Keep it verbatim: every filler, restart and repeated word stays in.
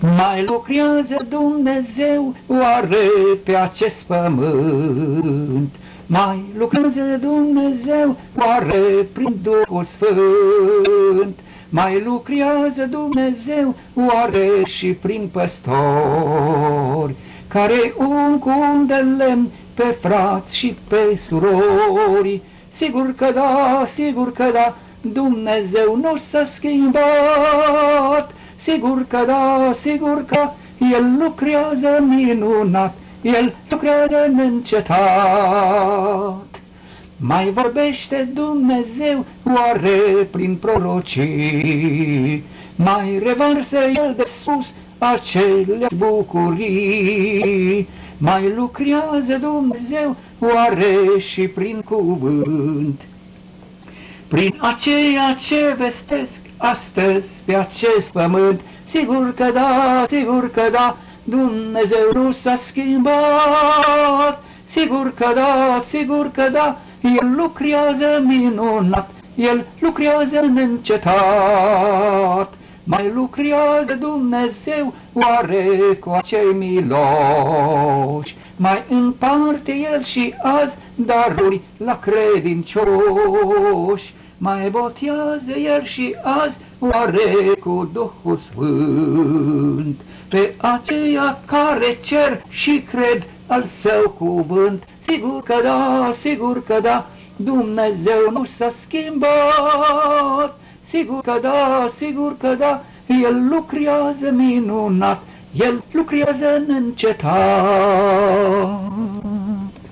Mai lucrează Dumnezeu oare pe acest pământ? Mai lucrează Dumnezeu oare prin Duhul Sfânt? Mai lucrează Dumnezeu oare și prin păstori, care un cu un de lemn pe frați și pe surori? Sigur că da, sigur că da, Dumnezeu nu s-a schimbat. Sigur că da, sigur că El lucrează minunat, El lucrează neîncetat. Mai vorbește Dumnezeu oare prin prorocii? Mai revarsă El de sus acele bucurii? Mai lucrează Dumnezeu oare și prin cuvânt? Prin aceea ce vestesc astăzi pe acest pământ? Sigur că da, sigur că da, Dumnezeu nu s-a schimbat. Sigur că da, sigur că da, El lucrează minunat, El lucrează neîncetat. Mai lucrează Dumnezeu oare cu acei miloși? Mai împarte El și azi daruri la credincioși? Mai botează El și azi oare cu Duhul Sfânt pe aceia care cer și cred al Său cuvânt? Sigur că da, sigur că da, Dumnezeu nu s-a schimbat. Sigur că da, sigur că da, El lucrează minunat, El lucrează neîncetat.